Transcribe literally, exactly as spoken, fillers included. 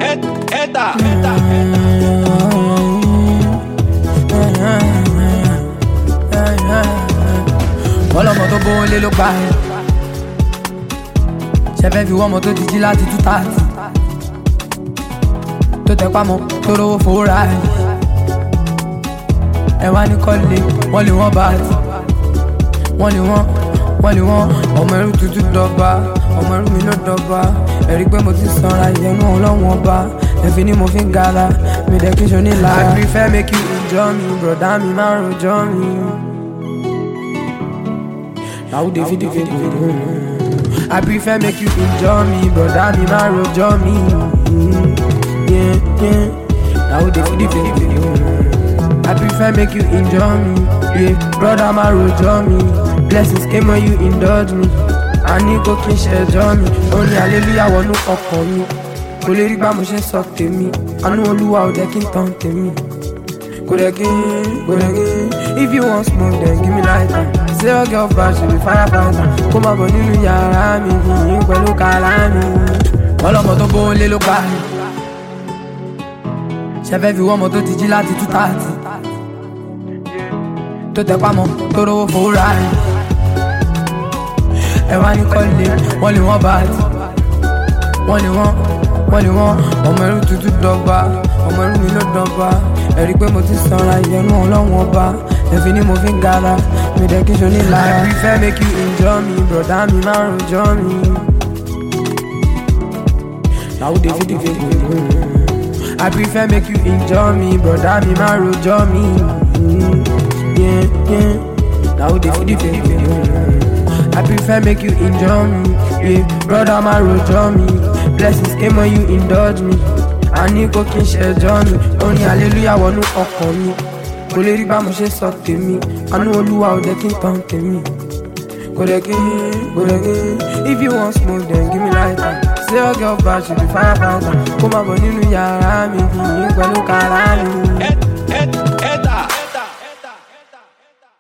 Eta, eta, ọlọ́mọ tó bó lé ló pa ẹ̀. Ṣẹ̀fẹ̀ fi wọ́mọ tó ti jí láti two thirty. Tó tẹ pamọ́ tó rówó fowó ra ẹ̀. Ẹ wá ní kọ́lé, wọ́n lè wọ́n bá ti. Wọ́n lè wọ́n, wọ́n lè wọ́n. Ọmọ ẹrú tuntun dọ́gba, ọmọ ẹrú mi ló dọ́gba. Ẹ̀rí pé mo ti sanra ìyẹnu ọlọ́run ọba. Ẹ̀fín ni mo fi ń gara, mi dẹ̀ kí n ṣo ní lára. I prefer make you enjoy me, broda mi máa rojọ́ mi. Now they fit, they fit, they fit. I prefer make you enjoy me, brother me, my rojo me. Yeah, yeah. Now they fit, they fit, they fit. I prefer make you enjoy me, yeah, brother my rojo me. Blessings came when you indulge me. I need go kiss your journey. Only hallelujah wonu ọkàn mi. Kò lè rí bá mo ṣe sọ tèmi. Àánú Olúwa ò jẹ́ kí n tàn tèmi. Kò dẹ̀ kí, kò dẹ̀ kí. If you want smoke, then give me lighter. Say your girl bad, she be firefighter. Kó má bọ̀ nínú yàrá mi, yìnyín pẹ̀lú kàrá mi. Ọlọ́mọ tó bó lé ló pa ẹ̀. Ṣẹ̀fẹ̀ fi wọ́mọ tó ti jí láti two thirty. Tó tẹ pamọ́, tó rówó fowó ra ẹ̀. Ẹ wá ní kọ́lé, wọ́n lè wọ́n bá ti. Wọ́n lè wọ́n, wọ́n lè wọ́n. Ọmọ ẹrú tuntun dọ́gba, ọmọ ẹrú mi ló dọ́gba. Ẹ̀rí pé mo ti sanra ìyẹnu ọlọ́run ọba. Ẹ̀fín ni mo fi ń gara, mi dẹ̀ kí n ṣo ní lára. I prefer make you enjoy me, broda mi máa rojọ́ mi. Now they fit, they fit, they fit. I prefer make you enjoy me, broda mi máa rojọ́ mi. Yeah, yeah. Now they fit, they fit, they fit. I prefer make you enjoy me, yeah, brother my rojọ́ mi. Blessings came when you indulge me. I need go kí n ṣe ẹjọ́ mi. Only hallelujah wọnú ọkàn mi. Kò lè rí bá mo ṣe sọ tèmi. Àánú Olúwa ò jẹ́ kí n tàn tèmi. Kò dẹ̀ kí, kò dẹ̀ kí. If you want smoke, then give me lighter. Say your girl bad, she be firefighter. Kó má bọ̀ nínú yàrá mi, yìnyín pẹ̀lú kàrá mi.